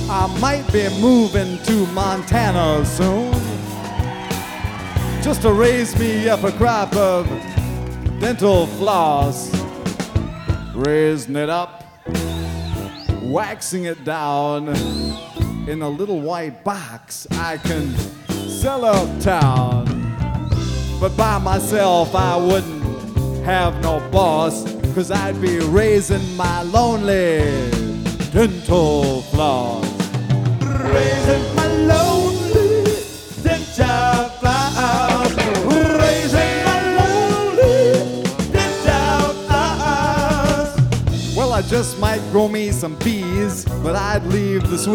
I might be moving to Montana soon, just to raise me up a crop of dental floss. Raising it up, waxing it down in a little white box I can sell uptown. But by myself I wouldn't have no boss, 'cause I'd be raising my lonely dental floss. Raising my lonely dental floss. Raising my lonely dental floss. Well, I just might grow me some bees, but I'd leave the sweet